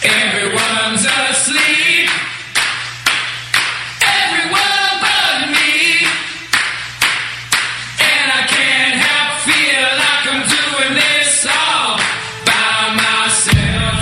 Everyone's asleep. Everyone but me. And I can't help feel like I'm doing this all by myself.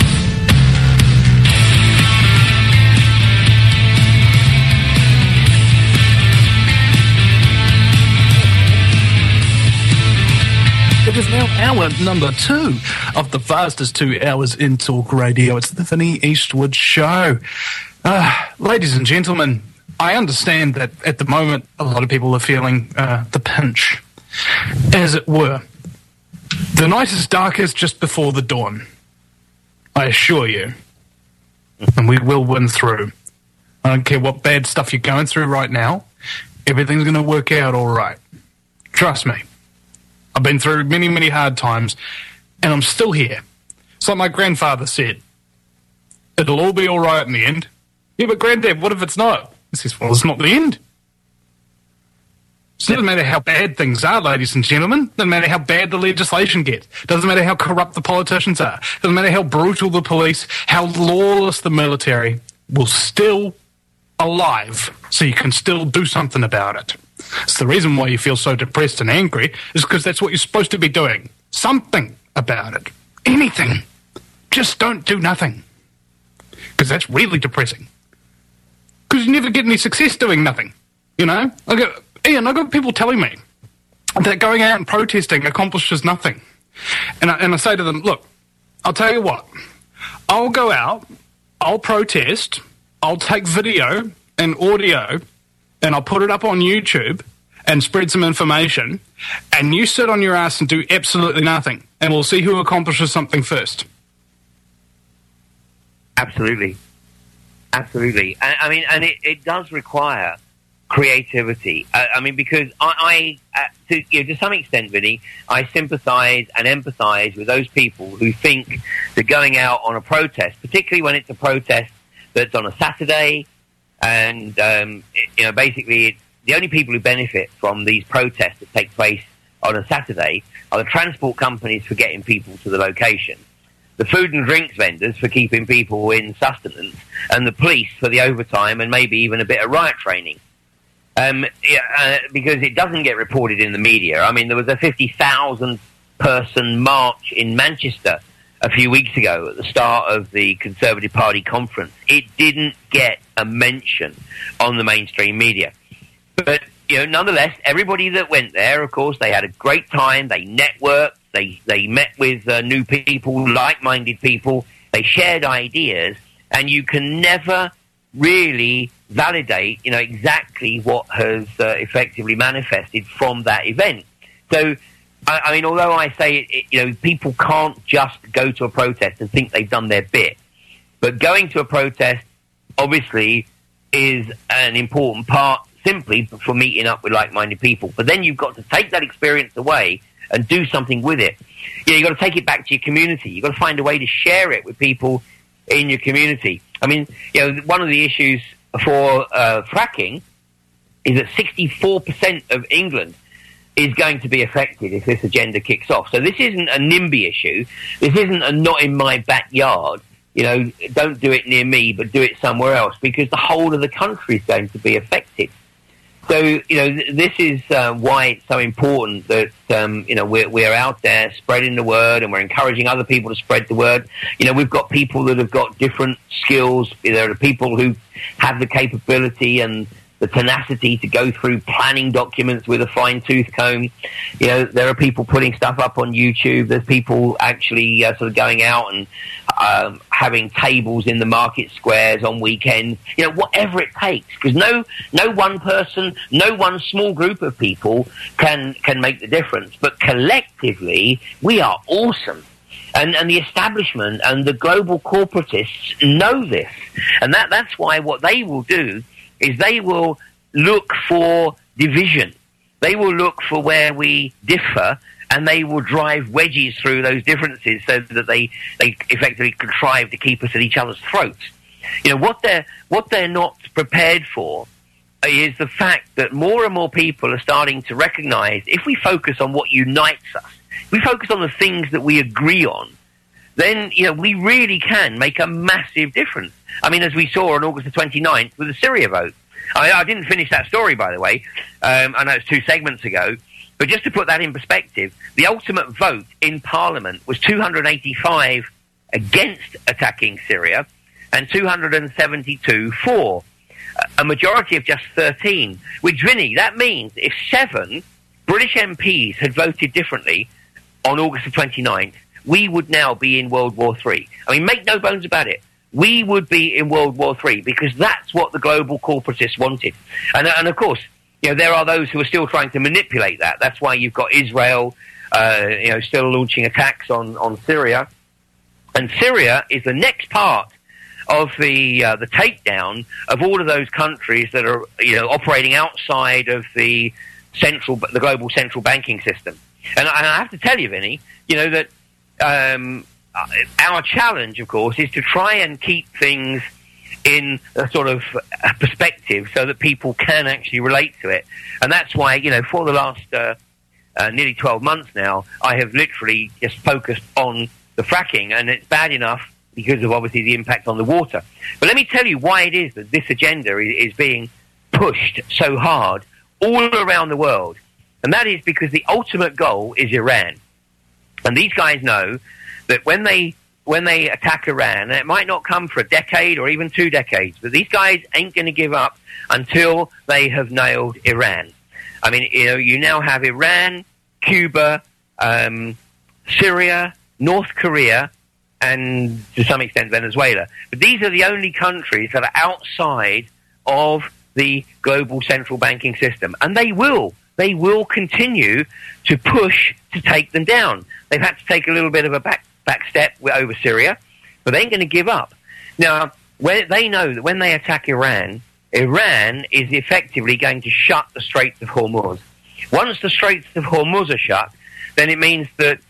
It is now hour number 2 of the fastest 2 hours in talk radio. It's the Vinnie Eastwood Show. Ladies and gentlemen, I understand that at the moment a lot of people are feeling the pinch, as it were. The night is darkest just before the dawn, I assure you. And we will win through. I don't care what bad stuff you're going through right now. Everything's going to work out all right. Trust me. I've been through many, many hard times, and I'm still here. It's like my grandfather said, it'll all be all right in the end. Yeah, but Granddad, what if it's not? He says, well, it's not the end. It doesn't matter how bad things are, ladies and gentlemen. It doesn't matter how bad the legislation gets. It doesn't matter how corrupt the politicians are. It doesn't matter how brutal the police, how lawless the military. We're still alive, so you can still do something about it. It's the reason why you feel so depressed and angry is because that's what you're supposed to be doing. Something about it. Anything. Just don't do nothing. Because that's really depressing. Because you never get any success doing nothing. You know? Ian, I got people telling me that going out and protesting accomplishes nothing. And I say to them, look, I'll tell you what. I'll go out, I'll protest, I'll take video and audio, and I'll put it up on YouTube and spread some information, and you sit on your ass and do absolutely nothing, and we'll see who accomplishes something first. Absolutely. Absolutely. I mean, and it does require creativity. I mean, because to some extent, Vinny, I sympathise and empathise with those people who think that going out on a protest, particularly when it's a protest that's on a Saturday, and basically the only people who benefit from these protests that take place on a Saturday are the transport companies for getting people to the location, the food and drinks vendors for keeping people in sustenance, and the police for the overtime and maybe even a bit of riot training. Because it doesn't get reported in the media. I mean, there was a 50,000 person march in Manchester a few weeks ago at the start of the Conservative Party conference. It didn't get a mention on the mainstream media. But, nonetheless, everybody that went there, of course, they had a great time. They networked. They met with new people, like-minded people. They shared ideas. And you can never really validate, exactly what has effectively manifested from that event. So, I mean, although I say, people can't just go to a protest and think they've done their bit. But going to a protest, obviously, is an important part simply for meeting up with like-minded people. But then you've got to take that experience away and do something with it. You've got to take it back to your community. You've got to find a way to share it with people in your community. I mean, one of the issues for fracking is that 64% of England is going to be affected if this agenda kicks off. So this isn't a NIMBY issue. This isn't a not in my backyard. Don't do it near me, but do it somewhere else, because the whole of the country is going to be affected. So, this is why it's so important that, we're out there spreading the word, and we're encouraging other people to spread the word. We've got people that have got different skills. There are people who have the capability and the tenacity to go through planning documents with a fine-tooth comb. There are people putting stuff up on YouTube. There's people actually sort of going out and having tables in the market squares on weekends. Whatever it takes, because no one person, no one small group of people can make the difference. But collectively, we are awesome. And the establishment and the global corporatists know this. And that's why what they will do is they will look for division. They will look for where we differ, and they will drive wedges through those differences so that they effectively contrive to keep us at each other's throats. What they're not prepared for is the fact that more and more people are starting to recognize, if we focus on what unites us, if we focus on the things that we agree on, then, we really can make a massive difference. I mean, as we saw on August the 29th with the Syria vote. I didn't finish that story, by the way. I know it's 2 segments ago. But just to put that in perspective, the ultimate vote in Parliament was 285 against attacking Syria and 272 for. A majority of just 13. Which, Vinny, that means if 7 British MPs had voted differently on August the 29th, we would now be in World War III. I mean, make no bones about it. We would be in World War III because that's what the global corporatists wanted. And of course, there are those who are still trying to manipulate that. That's why you've got Israel, still launching attacks on Syria. And Syria is the next part of the takedown of all of those countries that are, operating outside of the global central banking system. And I have to tell you, Vinny, that our challenge, of course, is to try and keep things in a sort of perspective so that people can actually relate to it. And that's why, for the last nearly 12 months now, I have literally just focused on the fracking, and it's bad enough because of obviously the impact on the water. But let me tell you why it is that this agenda is being pushed so hard all around the world. And that is because the ultimate goal is Iran. And these guys know that when they attack Iran, and it might not come for a decade or even 2 decades, but these guys ain't going to give up until they have nailed Iran. I mean, you now have Iran, Cuba, Syria, North Korea, and to some extent Venezuela. But these are the only countries that are outside of the global central banking system. And they will continue to push to take them down. They've had to take a little bit of a back step over Syria, but they ain't going to give up. Now, they know that when they attack Iran, Iran is effectively going to shut the Straits of Hormuz. Once the Straits of Hormuz are shut, then it means that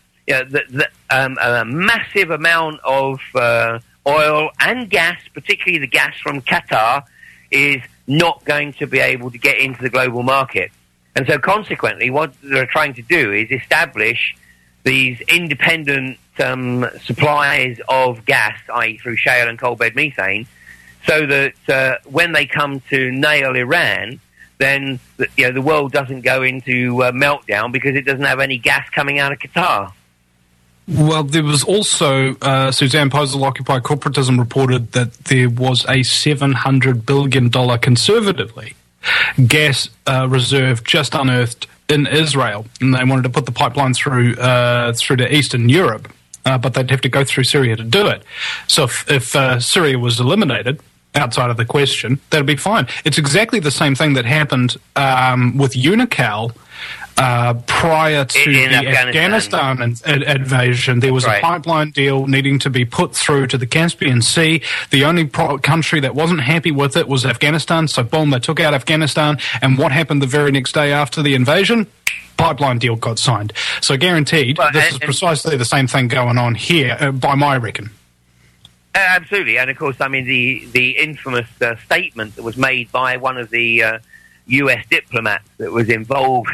a massive amount of oil and gas, particularly the gas from Qatar, is not going to be able to get into the global market. And so consequently, what they're trying to do is establish these independent supplies of gas, i.e. through shale and coal bed methane, so that when they come to nail Iran, then the world doesn't go into meltdown because it doesn't have any gas coming out of Qatar. Well, there was also, Suzanne Posel, Occupy Corporatism, reported that there was a $700 billion, conservatively, gas reserve just unearthed in Israel. And they wanted to put the pipeline through to Eastern Europe, but they'd have to go through Syria to do it. So if Syria was eliminated outside of the question, that'd be fine. It's exactly the same thing that happened with Unocal prior to the Afghanistan invasion. There was a pipeline deal needing to be put through to the Caspian Sea. The only country that wasn't happy with it was Afghanistan, so boom, they took out Afghanistan. And what happened the very next day after the invasion? Pipeline deal got signed. So guaranteed, this is precisely the same thing going on here, by my reckon. Absolutely. And of course, I mean, the infamous statement that was made by one of the US diplomats that was involved,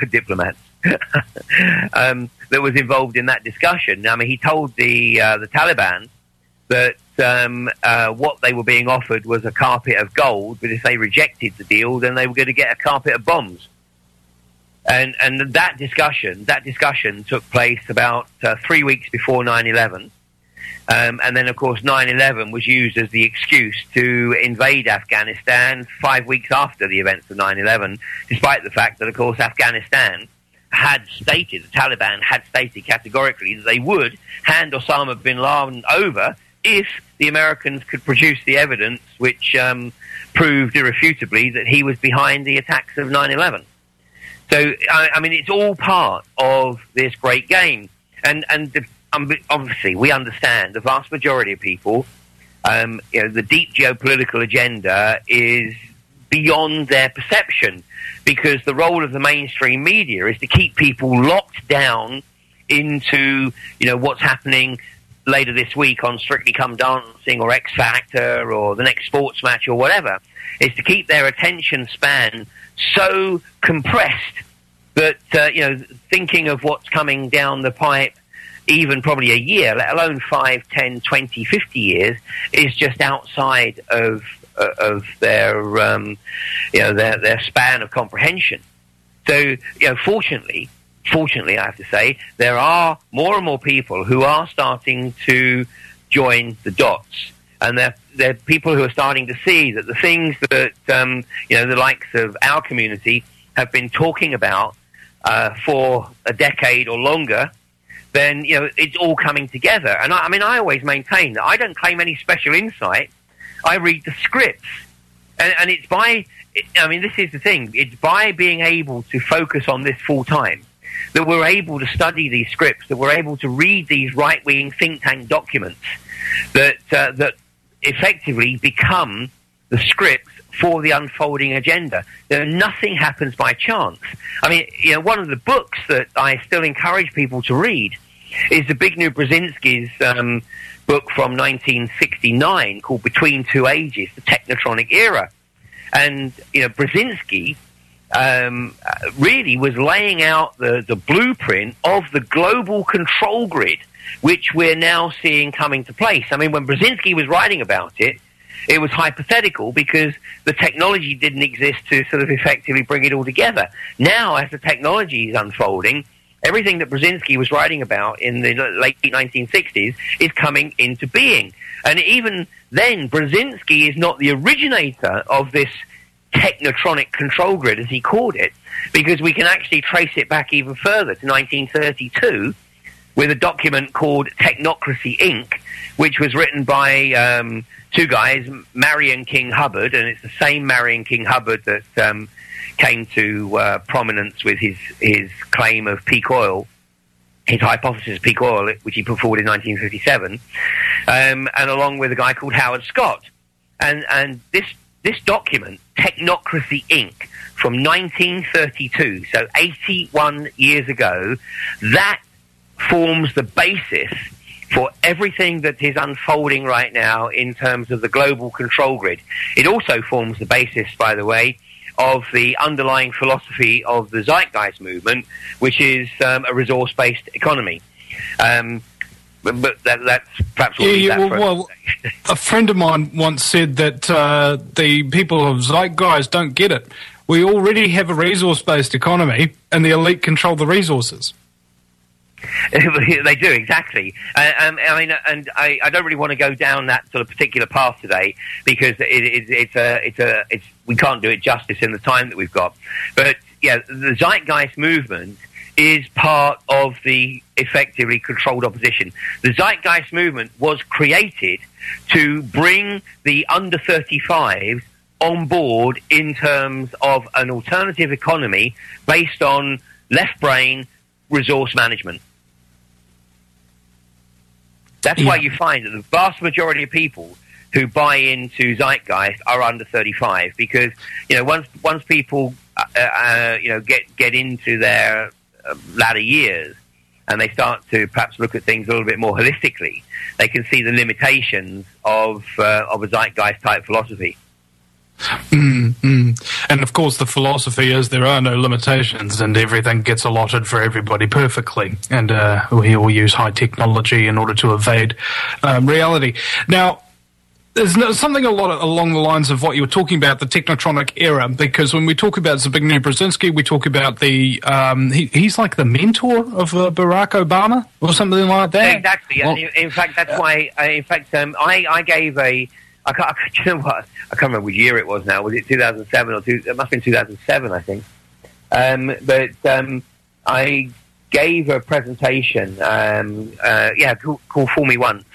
that was involved in that discussion. I mean, he told the Taliban that what they were being offered was a carpet of gold, but if they rejected the deal, then they were going to get a carpet of bombs. And that discussion took place about 3 weeks before 9/11. And then, of course, 9/11 was used as the excuse to invade Afghanistan 5 weeks after the events of 9/11, despite the fact that, of course, Afghanistan had stated, the Taliban had stated categorically that they would hand Osama bin Laden over if the Americans could produce the evidence which proved irrefutably that he was behind the attacks of 9/11. So, I mean, it's all part of this great game. And obviously, we understand the vast majority of people, the deep geopolitical agenda is beyond their perception, because the role of the mainstream media is to keep people locked down into, what's happening later this week on Strictly Come Dancing or X Factor or the next sports match or whatever, is to keep their attention span so compressed that, thinking of what's coming down the pipe even probably a year, let alone 5, 10, 20, 50 years, is just outside of their their span of comprehension. So, fortunately, I have to say, there are more and more people who are starting to join the dots, and they're people who are starting to see that the things that the likes of our community have been talking about for a decade or longer, then it's all coming together. And I always maintain that I don't claim any special insight. I read the scripts, and it's by. This is the thing. It's by being able to focus on this full time that we're able to study these scripts, that we're able to read these right-wing think tank documents that effectively become the scripts for the unfolding agenda. Nothing happens by chance. One of the books that I still encourage people to read is Zbigniew Brzezinski's book from 1969 called Between Two Ages, The Technotronic Era. And, Brzezinski really was laying out the blueprint of the global control grid, which we're now seeing coming to place. When Brzezinski was writing about it, it was hypothetical because the technology didn't exist to sort of effectively bring it all together. Now, as the technology is unfolding, everything that Brzezinski was writing about in the late 1960s is coming into being. And even then, Brzezinski is not the originator of this technotronic control grid, as he called it, because we can actually trace it back even further to 1932 with a document called Technocracy, Inc., which was written by two guys, Marion King Hubbard, and it's the same Marion King Hubbard that came to prominence with his claim of peak oil, his hypothesis of peak oil, which he put forward in 1957, and along with a guy called Howard Scott. And this document, Technocracy, Inc., from 1932, so 81 years ago, that forms the basis for everything that is unfolding right now in terms of the global control grid. It also forms the basis, by the way, of the underlying philosophy of the Zeitgeist movement, which is a resource-based economy. But that's perhaps what well, a friend of mine once said that the people of Zeitgeist don't get it. We already have a resource-based economy, and the elite control the resources. They do, exactly. I don't really want to go down that sort of particular path today because we can't do it justice in the time that we've got. But yeah, the Zeitgeist movement is part of the effectively controlled opposition. The Zeitgeist movement was created to bring the under 35s on board in terms of an alternative economy based on left brain resource management. That's why you find that the vast majority of people who buy into Zeitgeist are under 35, because once people get into their latter years and they start to perhaps look at things a little bit more holistically, they can see the limitations of a Zeitgeist type philosophy. And of course the philosophy is there are no limitations and everything gets allotted for everybody perfectly, and we all use high technology in order to evade reality. Now, there's something along the lines of what you were talking about, the technotronic era, because when we talk about Zbigniew Brzezinski, we talk about the he's like the mentor of Barack Obama or something like that. Exactly. Well, in fact, that's why. I gave a. I can't remember which year it was now. Was it 2007 or it must have been 2007, I think. But I gave a presentation, called Fool Me Once,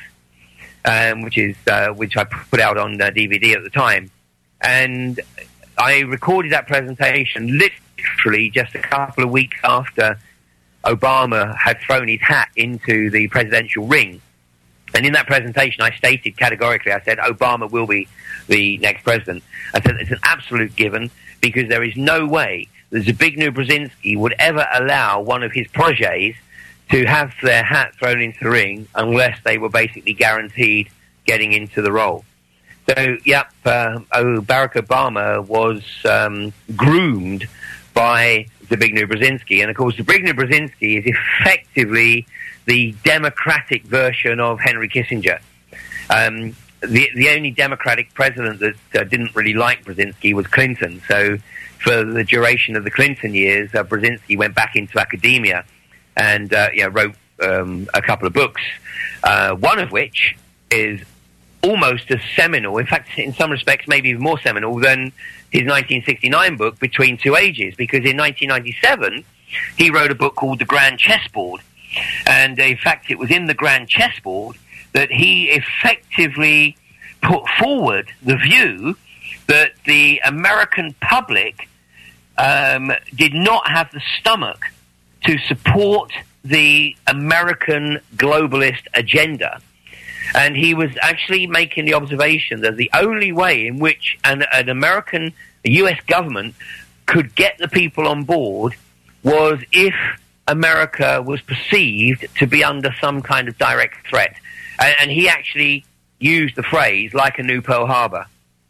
which I put out on DVD at the time, and I recorded that presentation literally just a couple of weeks after Obama had thrown his hat into the presidential ring. And in that presentation, I stated categorically, I said, Obama will be the next president. I said, it's an absolute given, because there is no way that Zbigniew Brzezinski would ever allow one of his protégés to have their hat thrown into the ring unless they were basically guaranteed getting into the role. So, Barack Obama was groomed by Zbigniew Brzezinski. And, of course, Zbigniew Brzezinski is effectively the democratic version of Henry Kissinger. The only Democratic president that didn't really like Brzezinski was Clinton. So for the duration of the Clinton years, Brzezinski went back into academia and wrote a couple of books, one of which is almost as seminal, in fact, in some respects, maybe even more seminal than his 1969 book, Between Two Ages, because in 1997, he wrote a book called The Grand Chessboard. And in fact, it was in The Grand Chessboard that he effectively put forward the view that the American public did not have the stomach to support the American globalist agenda. And he was actually making the observation that the only way in which a US government could get the people on board was if America was perceived to be under some kind of direct threat. And he actually used the phrase, like a new Pearl Harbor.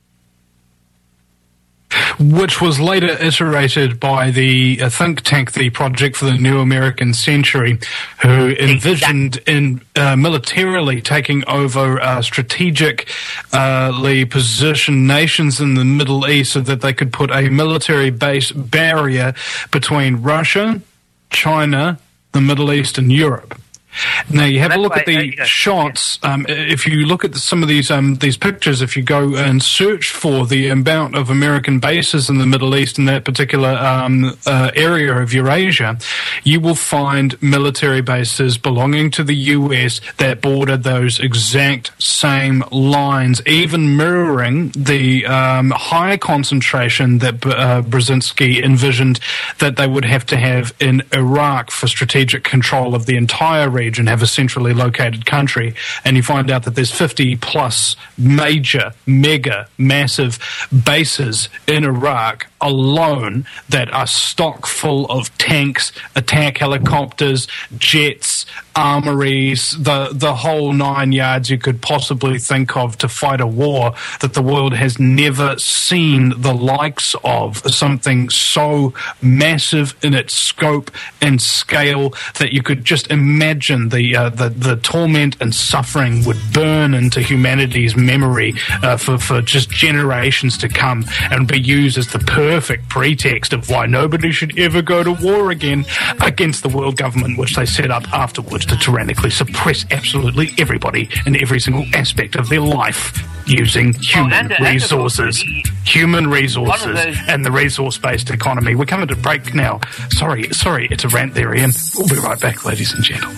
Which was later iterated by the think tank, the Project for the New American Century, who envisioned in militarily taking over strategically positioned nations in the Middle East so that they could put a military base barrier between Russia, China, the Middle East, and Europe. Now you have a look at the shots. If you look at some of these pictures, if you go and search for the amount of American bases in the Middle East in that particular area of Eurasia, you will find military bases belonging to the US that border those exact same lines, even mirroring the high concentration that Brzezinski envisioned that they would have to have in Iraq for strategic control of the entire region, have a centrally located country. And you find out that there's 50 plus major, massive bases in Iraq alone that are stock full of tanks, attack helicopters, jets, armories, the whole 9 yards you could possibly think of to fight a war that the world has never seen the likes of. Something so massive in its scope and scale that you could just imagine the torment and suffering would burn into humanity's memory for just generations to come, and be used as the perfect pretext of why nobody should ever go to war again against the world government, which they set up afterwards to tyrannically suppress absolutely everybody in every single aspect of their life using human resources and the resource-based economy. We're coming to break now. Sorry, it's a rant there, Ian. We'll be right back, ladies and gentlemen.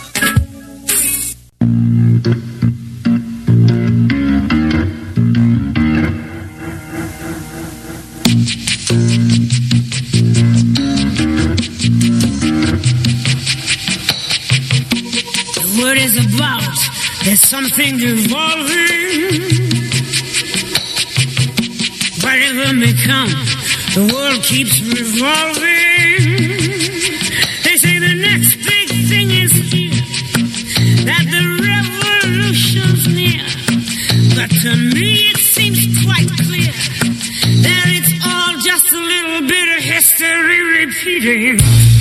What is about? There's something evolving. Whatever may come, the world keeps revolving. They say the next big thing is here, that the revolution's near. But to me it seems quite clear that it's all just a little bit of history repeating.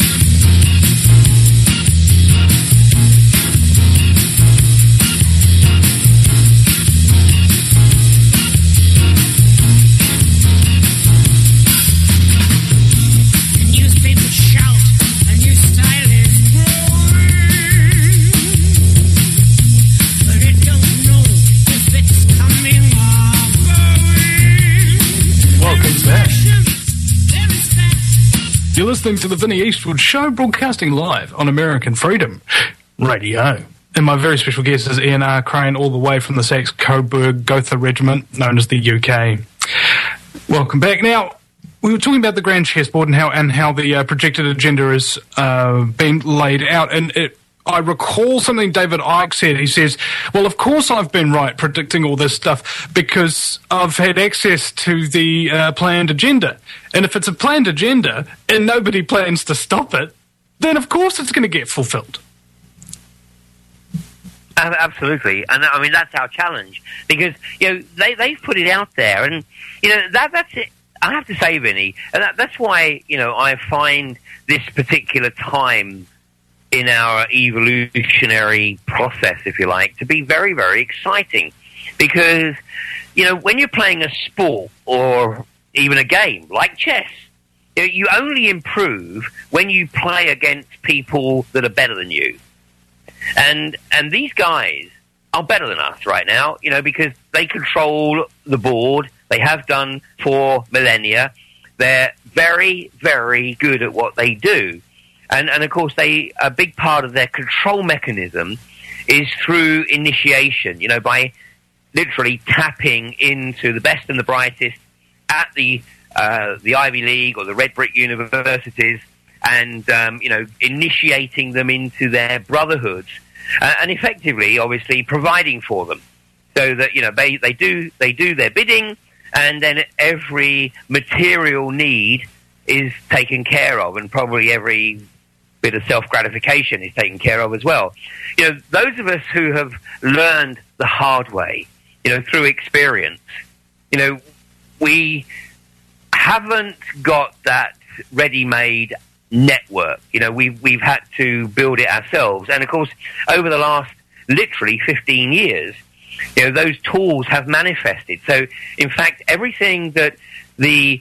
You're listening to the Vinnie Eastwood Show, broadcasting live on American Freedom Radio. And my very special guest is Ian R. Crane, all the way from the Saxe-Coburg Gotha Regiment, known as the UK. Welcome back. Now, we were talking about the Grand Chessboard and how the projected agenda is being laid out, and I recall something David Icke said. He says, well, of course I've been right predicting all this stuff because I've had access to the planned agenda. And if it's a planned agenda and nobody plans to stop it, then of course it's going to get fulfilled. Absolutely. And I mean, that's our challenge. Because, they've put it out there. And, that's it. I have to say, Vinny, and that's why, I find this particular time in our evolutionary process, if you like, to be very, very exciting. Because, you know, when you're playing a sport or even a game like chess, you only improve when you play against people that are better than you. And these guys are better than us right now, you know, because they control the board. They have done for millennia. They're very, very good at what they do. And of course, a big part of their control mechanism is through initiation, you know, by literally tapping into the best and the brightest at the Ivy League or the Red Brick universities and, you know, initiating them into their brotherhoods and effectively, obviously, providing for them so that, you know, they do their bidding and then every material need is taken care of and probably every bit of self-gratification is taken care of as well. You know, those of us who have learned the hard way, you know, through experience, you know, we haven't got that ready-made network. You know, we've had to build it ourselves. And, of course, over the last literally 15 years, you know, those tools have manifested. So, in fact, everything that the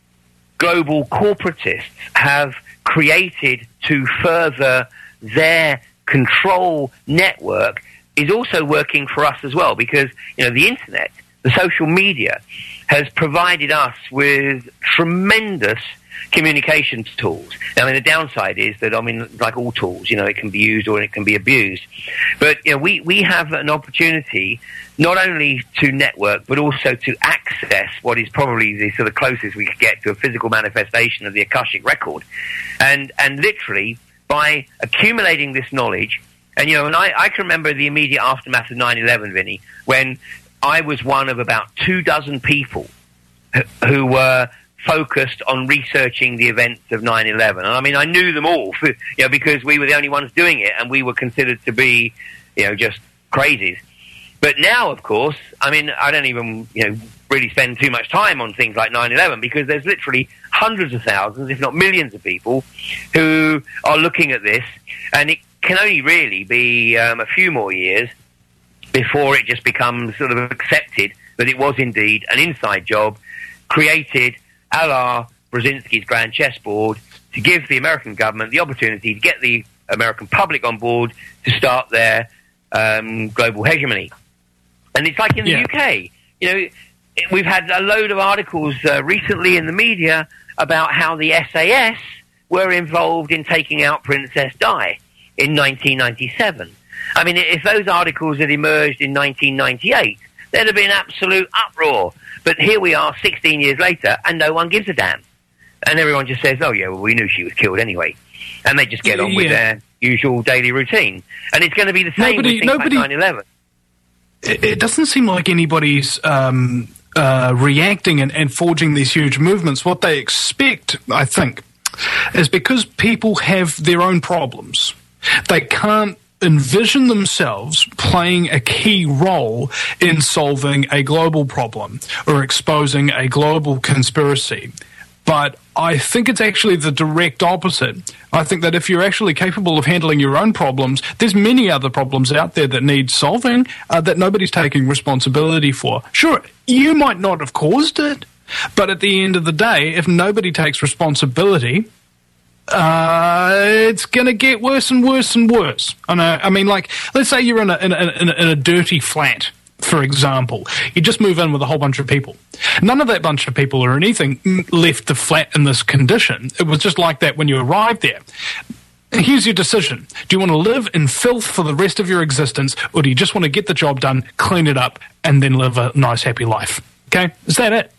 global corporatists have created to further their control network is also working for us as well because, you know, the internet, the social media has provided us with tremendous communications tools. Now, I mean, the downside is that, I mean, like all tools, you know, it can be used or it can be abused. But, you know, we have an opportunity not only to network, but also to access what is probably the sort of closest we could get to a physical manifestation of the Akashic record. And literally, by accumulating this knowledge, and, you know, and I can remember the immediate aftermath of 9/11, Vinny, when I was one of about 24 people who were focused on researching the events of 9/11. And I mean, I knew them all, you know, because we were the only ones doing it and we were considered to be, you know, just crazies. But now, of course, I mean, I don't even, you know, really spend too much time on things like 9/11 because there's literally hundreds of thousands, if not millions of people who are looking at this, and it can only really be a few more years before it just becomes sort of accepted that it was indeed an inside job created a la Brzezinski's Grand Chessboard to give the American government the opportunity to get the American public on board to start their global hegemony. And it's like in the UK, you know, we've had a load of articles recently in the media about how the SAS were involved in taking out Princess Di in 1997. I mean, if those articles had emerged in 1998, there'd have been absolute uproar. But here we are 16 years later, and no one gives a damn. And everyone just says, oh, yeah, well, we knew she was killed anyway. And they just get on with their usual daily routine. And it's going to be the same with things like 9/11. It doesn't seem like anybody's reacting and forging these huge movements. What they expect, I think, is because people have their own problems, they can't envision themselves playing a key role in solving a global problem or exposing a global conspiracy. But I think it's actually the direct opposite. I think that if you're actually capable of handling your own problems, there's many other problems out there that need solving that nobody's taking responsibility for. Sure, you might not have caused it, but at the end of the day, if nobody takes responsibility, it's going to get worse and worse and worse. I mean, like, let's say you're in a dirty flat, for example. You just move in with a whole bunch of people. None of that bunch of people or anything left the flat in this condition. It was just like that when you arrived there. Here's your decision. Do you want to live in filth for the rest of your existence, or do you just want to get the job done, clean it up, and then live a nice, happy life? Okay? Is that it?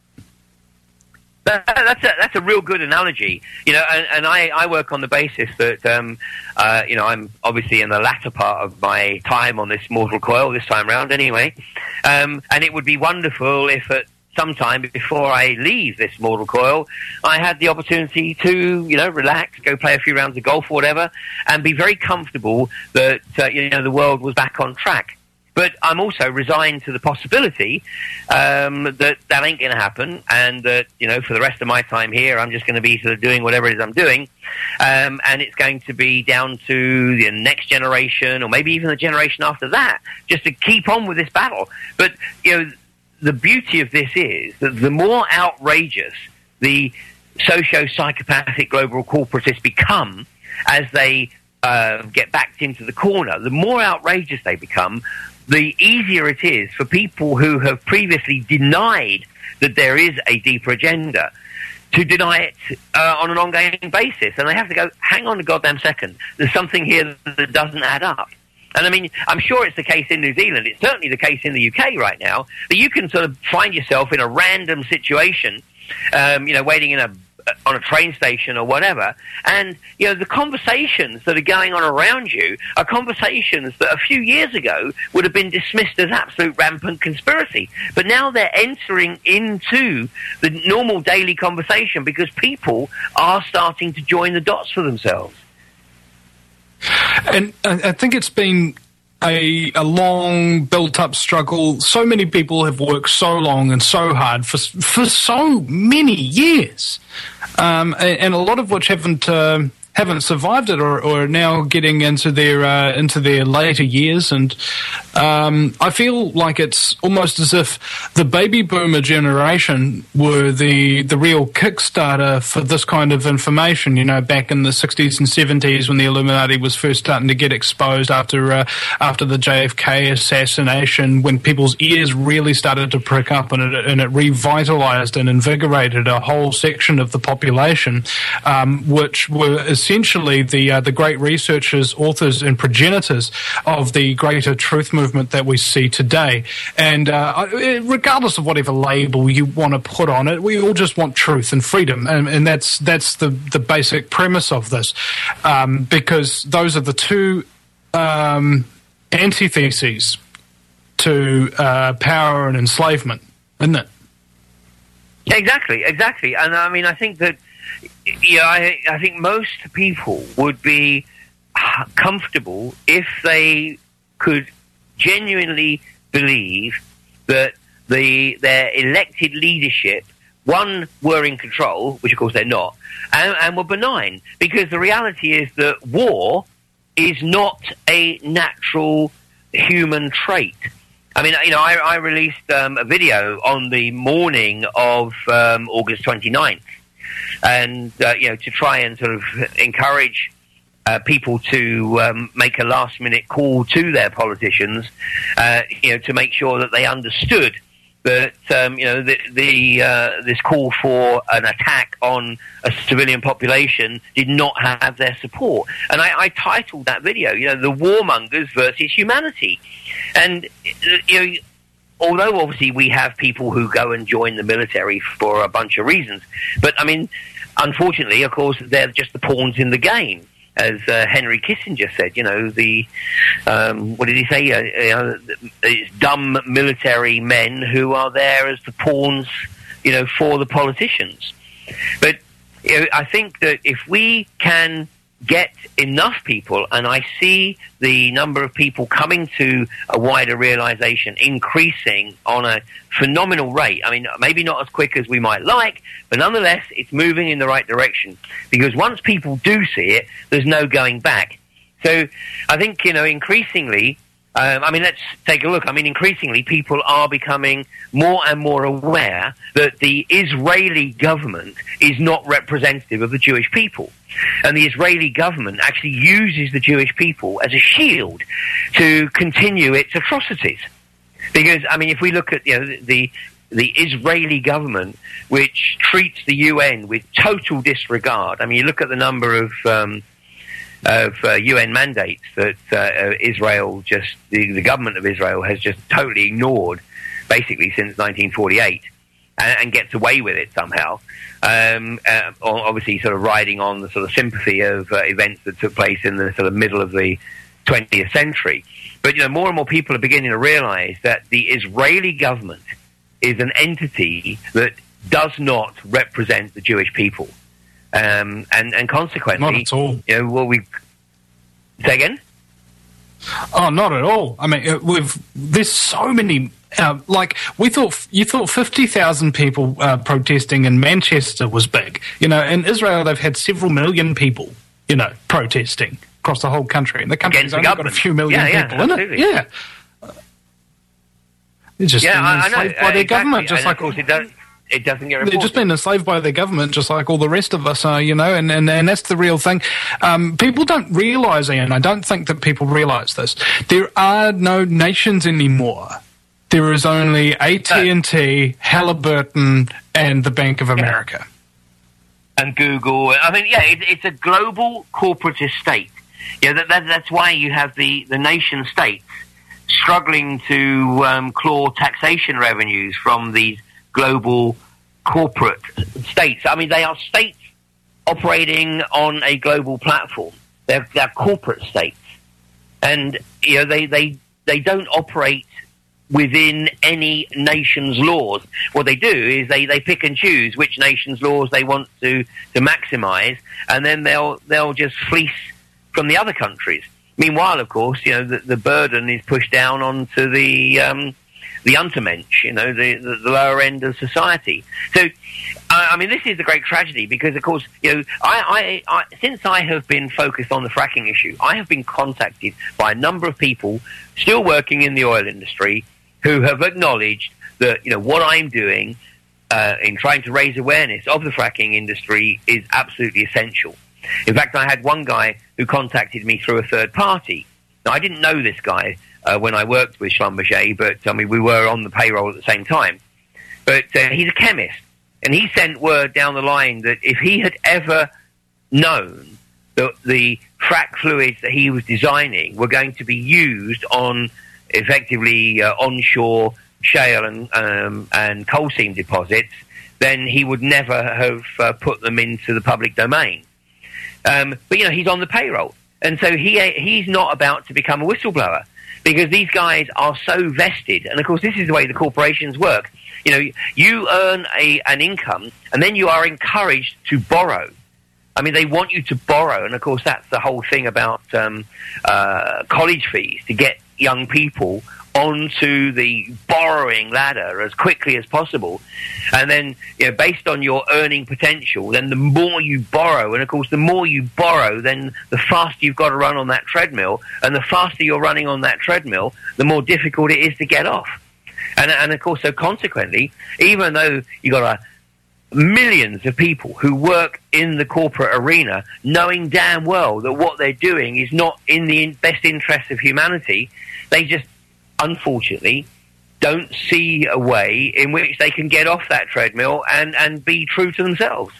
That's a real good analogy, you know, and I work on the basis that, you know, I'm obviously in the latter part of my time on this mortal coil this time round anyway, and it would be wonderful if at some time before I leave this mortal coil, I had the opportunity to, you know, relax, go play a few rounds of golf or whatever, and be very comfortable that, you know, the world was back on track. But I'm also resigned to the possibility that ain't going to happen, and that, you know, for the rest of my time here, I'm just going to be sort of doing whatever it is I'm doing, and it's going to be down to the next generation, or maybe even the generation after that, just to keep on with this battle. But, you know, the beauty of this is that the more outrageous the socio-psychopathic global corporatists become as they get backed into the corner, the more outrageous they become, the easier it is for people who have previously denied that there is a deeper agenda to deny it on an ongoing basis. And they have to go, hang on a goddamn second, there's something here that doesn't add up. And I mean, I'm sure it's the case in New Zealand, it's certainly the case in the UK right now, that you can sort of find yourself in a random situation, you know, waiting on a train station or whatever, and, you know, the conversations that are going on around you are conversations that a few years ago would have been dismissed as absolute rampant conspiracy. But now they're entering into the normal daily conversation because people are starting to join the dots for themselves. And I think it's been a long built-up struggle. So many people have worked so long and so hard for so many years, and a lot of which haven't survived it, or are now getting into their later years. And I feel like it's almost as if the baby boomer generation were the real Kickstarter for this kind of information. You know, back in the 60s and 70s when the Illuminati was first starting to get exposed after the JFK assassination, when people's ears really started to prick up, and it revitalized and invigorated a whole section of the population, which were essentially the great researchers, authors, and progenitors of the greater truth movement that we see today. And regardless of whatever label you want to put on it, we all just want truth and freedom, and that's the basic premise of this, because those are the two antitheses to power and enslavement, isn't it? Exactly. And I mean, I think that, yeah, I think most people would be comfortable if they could genuinely believe that their elected leadership, one, were in control, which of course they're not, and were benign. Because the reality is that war is not a natural human trait. I mean, you know, I released a video on the morning of August 29th, and, you know, to try and sort of encourage people to make a last-minute call to their politicians, you know, to make sure that they understood that, you know, this call for an attack on a civilian population did not have their support. And I titled that video, you know, The Warmongers versus Humanity. And, you know, although obviously we have people who go and join the military for a bunch of reasons, but, I mean, unfortunately, of course, they're just the pawns in the game. As Henry Kissinger said, you know, what did he say? You know, it's dumb military men who are there as the pawns, you know, for the politicians. But, you know, I think that if we can get enough people, and I see the number of people coming to a wider realization increasing on a phenomenal rate. I mean, maybe not as quick as we might like, but nonetheless, it's moving in the right direction. Because once people do see it, there's no going back. So I think, you know, increasingly, I mean, let's take a look. I mean, increasingly, people are becoming more and more aware that the Israeli government is not representative of the Jewish people. And the Israeli government actually uses the Jewish people as a shield to continue its atrocities. Because, I mean, if we look at, you know, the Israeli government, which treats the UN with total disregard. I mean, you look at the number of UN mandates that Israel, the government of Israel has just totally ignored, basically since 1948, and gets away with it somehow. Obviously, sort of riding on the sort of sympathy of events that took place in the sort of middle of the 20th century. But, you know, more and more people are beginning to realize that the Israeli government is an entity that does not represent the Jewish people. And consequently, not at all. You know, well, we say again. Oh, not at all. I mean, there's so many. You thought 50,000 people protesting in Manchester was big. In Israel they've had several million people, protesting across the whole country, and the country's only got a few million people in it. Yeah, they're just being enslaved by their government, just like. Of course, it doesn't get reported. They're just being enslaved by their government, just like all the rest of us are, and that's the real thing. People don't realise, Ian, I don't think that people realise this. There are no nations anymore. There is only AT&T, Halliburton, and the Bank of America. And Google. I mean, it's a global corporate estate. That's why you have the nation states struggling to claw taxation revenues from these global corporate states. I mean, they are states operating on a global platform. They're corporate states, and they don't operate within any nation's laws. What they do is they pick and choose which nation's laws they want to maximise, and then they'll just fleece from the other countries. Meanwhile, of course, the burden is pushed down onto the untermensch, the lower end of society. So, I mean, this is a great tragedy because, of course, I since I have been focused on the fracking issue, I have been contacted by a number of people still working in the oil industry who have acknowledged that, what I'm doing in trying to raise awareness of the fracking industry is absolutely essential. In fact, I had one guy who contacted me through a third party. Now, I didn't know this guy when I worked with Schlumberger, but I mean, we were on the payroll at the same time. But he's a chemist, and he sent word down the line that if he had ever known that the frac fluids that he was designing were going to be used on effectively onshore shale and coal seam deposits, then he would never have put them into the public domain. But he's on the payroll, and so he's not about to become a whistleblower. Because these guys are so vested, and of course this is the way the corporations work. You earn an income, and then you are encouraged to borrow. I mean, they want you to borrow, and of course that's the whole thing about college fees, to get young people onto the borrowing ladder as quickly as possible. And then, based on your earning potential, then the more you borrow, and of course the more you borrow, then the faster you've got to run on that treadmill, and the faster you're running on that treadmill, the more difficult it is to get off. And of course, so consequently, even though you've got millions of people who work in the corporate arena, knowing damn well that what they're doing is not in the best interest of humanity, they just unfortunately don't see a way in which they can get off that treadmill and be true to themselves.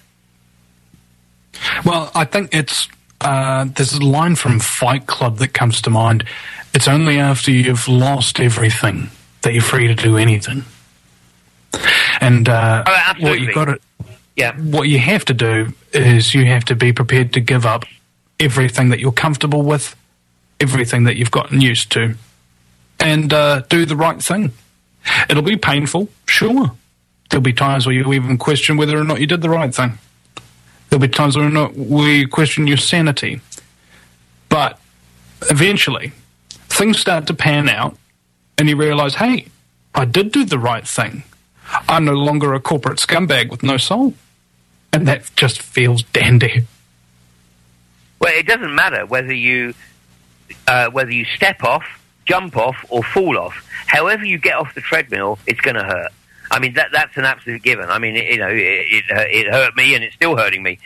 Well, I think it's there's a line from Fight Club that comes to mind. It's only after you've lost everything that you're free to do anything. And what you have to do is you have to be prepared to give up everything that you're comfortable with, everything that you've gotten used to, and do the right thing. It'll be painful, sure. There'll be times where you even question whether or not you did the right thing. There'll be times where you question your sanity. But eventually, things start to pan out, and you realise, hey, I did do the right thing. I'm no longer a corporate scumbag with no soul. And that just feels dandy. Well, it doesn't matter whether you step off, jump off, or fall off. However you get off the treadmill, it's going to hurt. I mean, that's an absolute given. I mean, it hurt me, and it's still hurting me.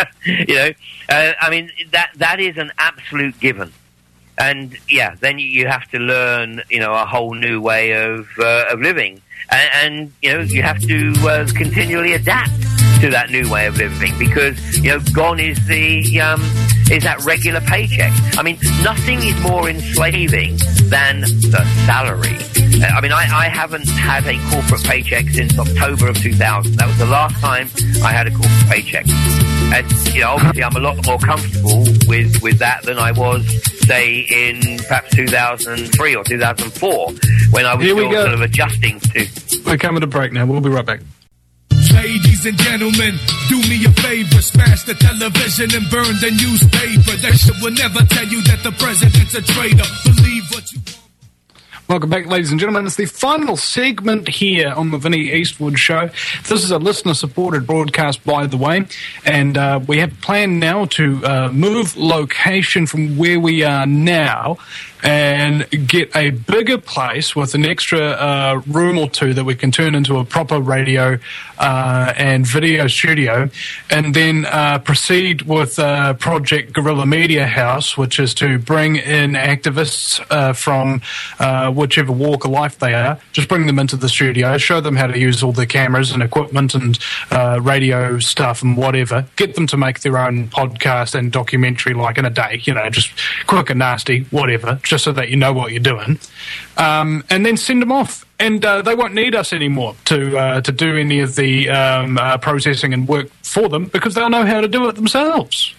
I mean, that is an absolute given. And yeah, then you have to learn, a whole new way of living, and you have to continually adapt to that new way of living, because gone is that regular paycheck. I mean, nothing is more enslaving than the salary. I mean, I haven't had a corporate paycheck since October of 2000. That was the last time I had a corporate paycheck. And obviously, I'm a lot more comfortable with that than I was, say, in perhaps 2003 or 2004, when I was still sort of adjusting to. We're coming to break now. We'll be right back. Ladies and gentlemen, do me a favor, smash the television and burn the newspaper. That shit will never tell you that the president's a traitor. Believe what you want. Welcome back, ladies and gentlemen. It's the final segment here on the Vinnie Eastwood Show. This is a listener-supported broadcast, by the way, and we have planned now to move location from where we are now and get a bigger place with an extra room or two that we can turn into a proper radio and video studio, and then proceed with Project Guerrilla Media House, which is to bring in activists from whichever walk of life they are, just bring them into the studio, show them how to use all the cameras and equipment and radio stuff and whatever, get them to make their own podcast and documentary like in a day, you know, just quick and nasty, whatever, just so that you know what you're doing, and then send them off. And they won't need us anymore to do any of the processing and work for them, because they'll know how to do it themselves.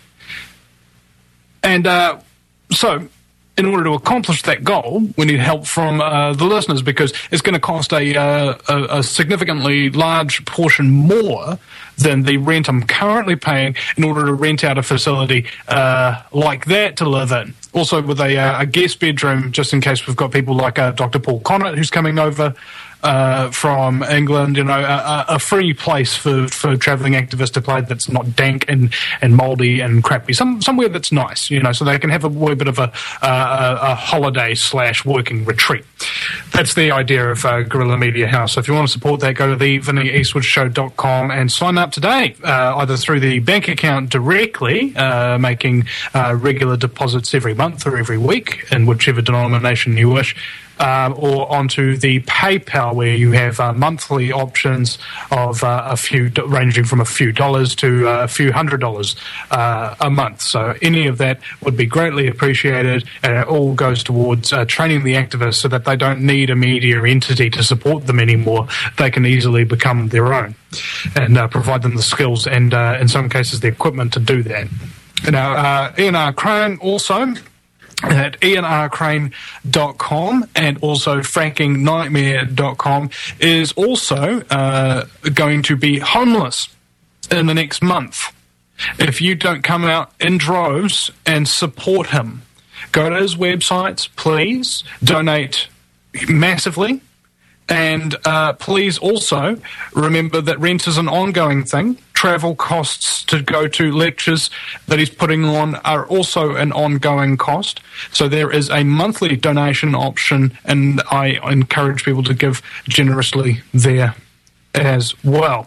And so, in order to accomplish that goal, we need help from the listeners, because it's going to cost a significantly large portion more than the rent I'm currently paying in order to rent out a facility like that to live in. Also with a guest bedroom, just in case we've got people like Dr. Paul Connett, who's coming over from England, you know, a free place for travelling activists to play that's not dank and mouldy and crappy, somewhere that's nice, you know, so they can have a wee bit of a holiday / working retreat. That's the idea of Guerrilla Media House. So if you want to support that, go to the VinnieEastwoodShow.com and sign up today, either through the bank account directly, making regular deposits every month or every week in whichever denomination you wish, or onto the PayPal, where you have monthly options of ranging from a few dollars to a few $100s a month. So any of that would be greatly appreciated, and it all goes towards training the activists so that they don't need a media entity to support them anymore. They can easily become their own and provide them the skills and, in some cases, the equipment to do that. Now, Ian R. Crane also at ianrcrane.com and also frankingnightmare.com is also going to be homeless in the next month. If you don't come out in droves and support him, go to his websites, please, donate massively, and please also remember that rent is an ongoing thing. Travel costs to go to lectures that he's putting on are also an ongoing cost. So there is a monthly donation option, and I encourage people to give generously there as well.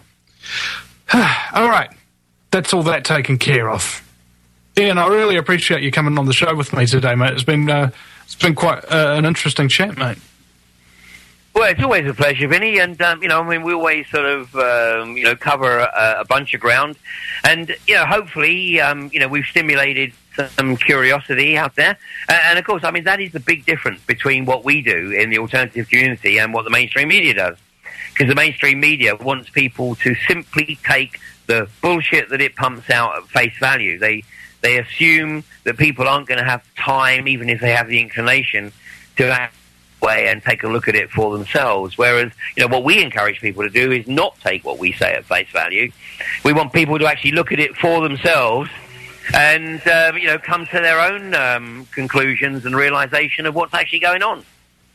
All right. That's all that taken care of. Ian, I really appreciate you coming on the show with me today, mate. It's been quite an interesting chat, mate. Well, it's always a pleasure, Vinny, and, you know, I mean, we always sort of, you know, cover a bunch of ground, and, you know, hopefully, you know, we've stimulated some curiosity out there, and, of course, I mean, that is the big difference between what we do in the alternative community and what the mainstream media does, because the mainstream media wants people to simply take the bullshit that it pumps out at face value. They assume that people aren't going to have time, even if they have the inclination, to act way and take a look at it for themselves, whereas, you know, what we encourage people to do is not take what we say at face value. We want people to actually look at it for themselves and, you know, come to their own conclusions and realization of what's actually going on.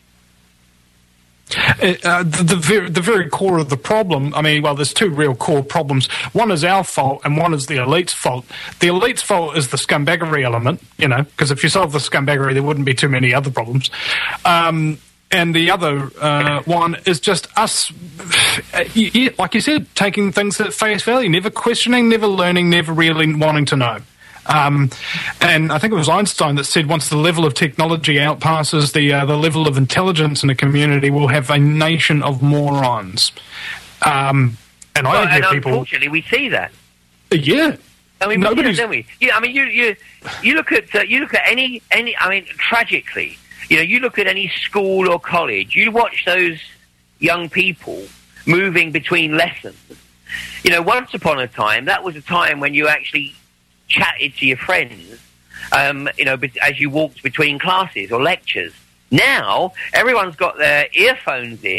The very core of the problem, I mean, well, there's two real core problems. One is our fault and one is the elite's fault. The elite's fault is the scumbaggery element, you know, because if you solve the scumbaggery, there wouldn't be too many other problems. And the other one is just us, like you said, taking things at face value, never questioning, never learning, never really wanting to know. And I think it was Einstein that said once the level of technology outpasses the level of intelligence in a community, we'll have a nation of morons. And unfortunately, we see that. Yeah. I mean, nobody's. Don't we? Yeah, I mean, you look at any. I mean, tragically, you know, you look at any school or college. You watch those young people moving between lessons. You know, once upon a time, that was a time when you actually chatted to your friends, you know, as you walked between classes or lectures. Now, everyone's got their earphones in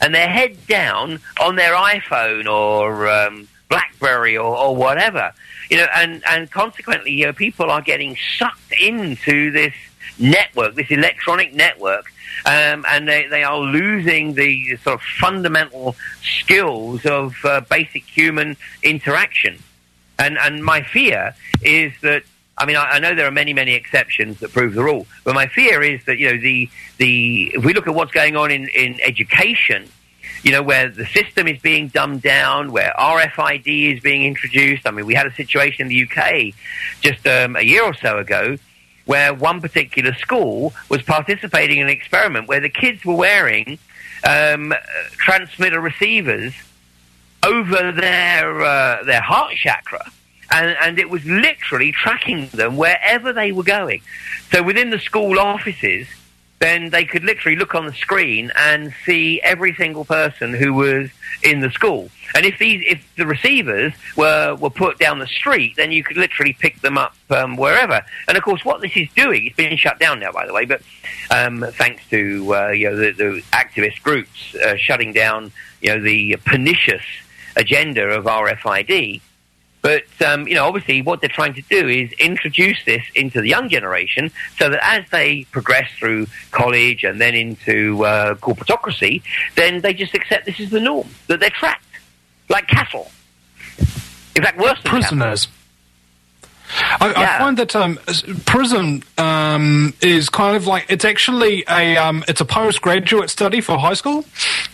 and they're head down on their iPhone or BlackBerry or whatever, and consequently, people are getting sucked into this network, this electronic network, and they are losing the sort of fundamental skills of basic human interaction. And my fear is that, I know there are many, many exceptions that prove the rule, but my fear is that, if we look at what's going on in education, where the system is being dumbed down, where RFID is being introduced. We had a situation in the UK just a year or so ago where one particular school was participating in an experiment where the kids were wearing transmitter receivers over their heart chakra, and it was literally tracking them wherever they were going. So within the school offices, then they could literally look on the screen and see every single person who was in the school. And if the receivers were put down the street, then you could literally pick them up wherever. And of course, what this is doing, it's been shut down now, by the way, but thanks to the activist groups shutting down the pernicious agenda of RFID. But, obviously what they're trying to do is introduce this into the young generation so that as they progress through college and then into corporatocracy, then they just accept this is the norm, that they're tracked, like cattle. In fact, worse than prisoners. I find that prison is kind of like, it's actually it's a postgraduate study for high school.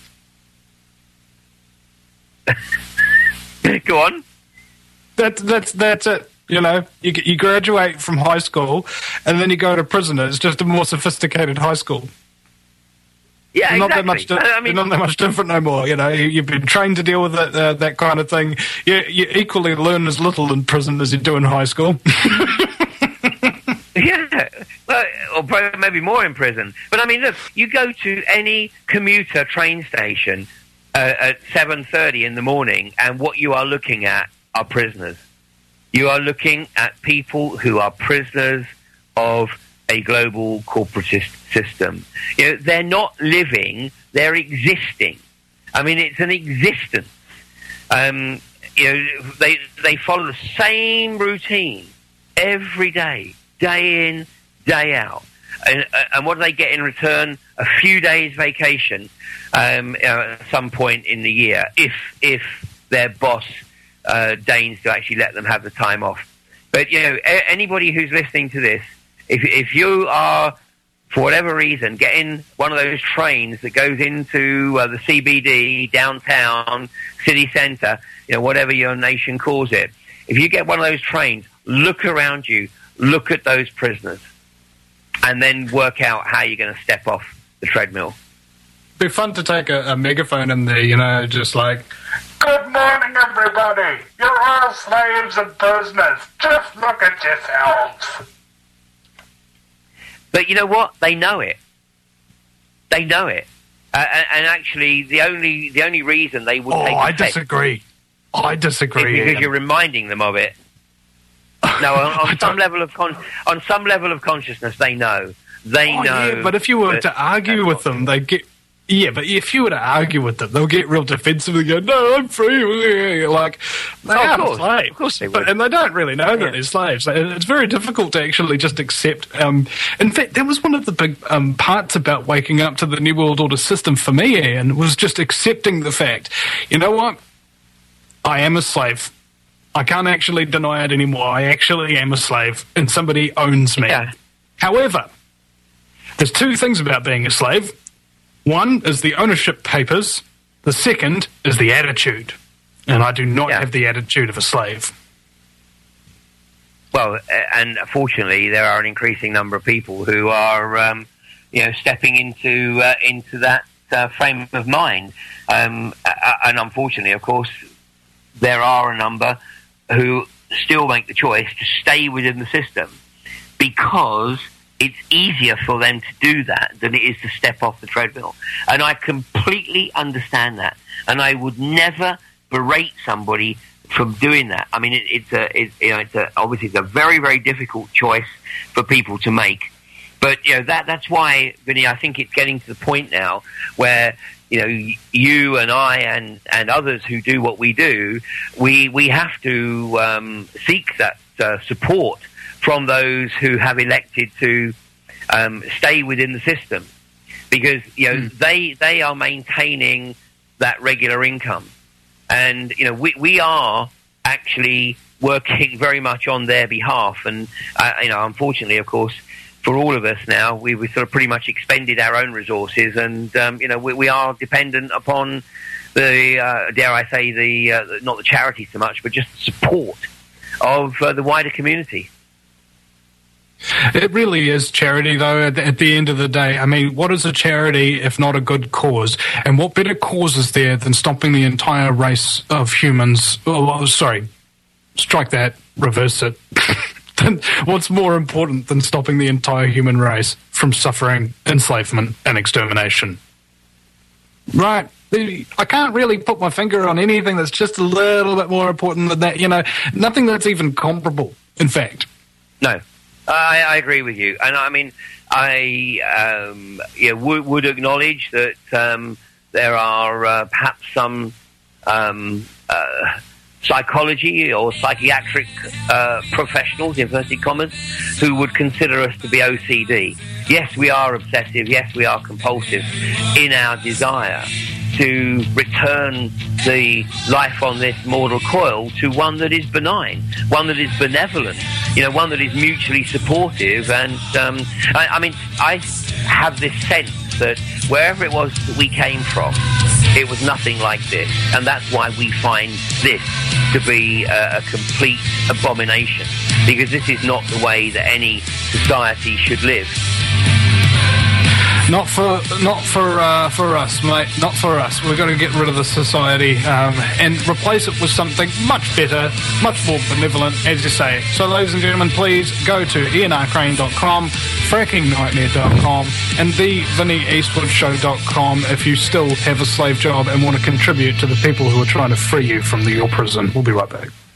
Go on. That's it. You graduate from high school, and then you go to prison. It's just a more sophisticated high school. Yeah, not exactly. They're not that much different no more. You've been trained to deal with that kind of thing. You equally learn as little in prison as you do in high school. Yeah, well, or maybe more in prison. But look, you go to any commuter train station at 7:30 in the morning, and what you are looking at are prisoners. You are looking at people who are prisoners of a global corporatist system. They're not living, they're existing. It's an existence. They follow the same routine every day, day in, day out. And what do they get in return? A few days vacation at some point in the year, if their boss deigns to actually let them have the time off. But anybody who's listening to this, if you are, for whatever reason, getting one of those trains that goes into the CBD, downtown, city centre, whatever your nation calls it, if you get one of those trains, look around you, look at those prisoners, and then work out how you're going to step off the treadmill. It'd be fun to take a megaphone in there, just like, "Good morning, everybody. You're all slaves and prisoners. Just look at yourselves." But you know what? They know it. They know it. And actually, the only reason they would take I disagree. I disagree. Is because you're reminding them of it. No, on some level of consciousness, they know. They know. Yeah, but if you were to argue with them, they'd get. Yeah, but if you were to argue with them, they'll get real defensive and go, "No, I'm free." Like, they are slaves. Of course they would. And they don't really know that they're slaves. It's very difficult to actually just accept. In fact, that was one of the big parts about waking up to the New World Order system for me, Ian, was just accepting the fact, you know what? I am a slave. I can't actually deny it anymore. I actually am a slave, and somebody owns me. Yeah. However, there's two things about being a slave. One is the ownership papers. The second is the attitude. And I do not have the attitude of a slave. Well, and fortunately, there are an increasing number of people who are, stepping into that frame of mind. And unfortunately, of course, there are a number who still make the choice to stay within the system because it's easier for them to do that than it is to step off the treadmill. And I completely understand that. And I would never berate somebody from doing that. Obviously it's a very, very difficult choice for people to make. But that's why, Vinny, I think it's getting to the point now where you and I and others who do what we do, we have to seek that support from those who have elected to stay within the system, because they are maintaining that regular income, and we are actually working very much on their behalf. And unfortunately, of course, for all of us now, we sort of pretty much expended our own resources, and we are dependent upon the dare I say the not the charity so much, but just the support of the wider community. It really is charity, though, at the end of the day. I mean, what is a charity if not a good cause? And what better cause is there than stopping the entire race of humans? Oh, sorry, strike that, reverse it. What's more important than stopping the entire human race from suffering, enslavement, and extermination? Right. I can't really put my finger on anything that's just a little bit more important than that. Nothing that's even comparable, in fact. No. I agree with you, and I mean, I would acknowledge that there are perhaps some psychology or psychiatric professionals, inverted commas, who would consider us to be OCD. Yes, we are obsessive. Yes, we are compulsive in our desire to return the life on this mortal coil to one that is benign, one that is benevolent, one that is mutually supportive. And I have this sense that wherever it was that we came from, it was nothing like this, and that's why we find this to be a complete abomination, because this is not the way that any society should live. Not for us, mate. Not for us. We're going to get rid of the society and replace it with something much better, much more benevolent, as you say. So, ladies and gentlemen, please go to ianrcrane.com, frackingnightmare.com, and thevinnieeastwoodshow.com if you still have a slave job and want to contribute to the people who are trying to free you from your prison. We'll be right back.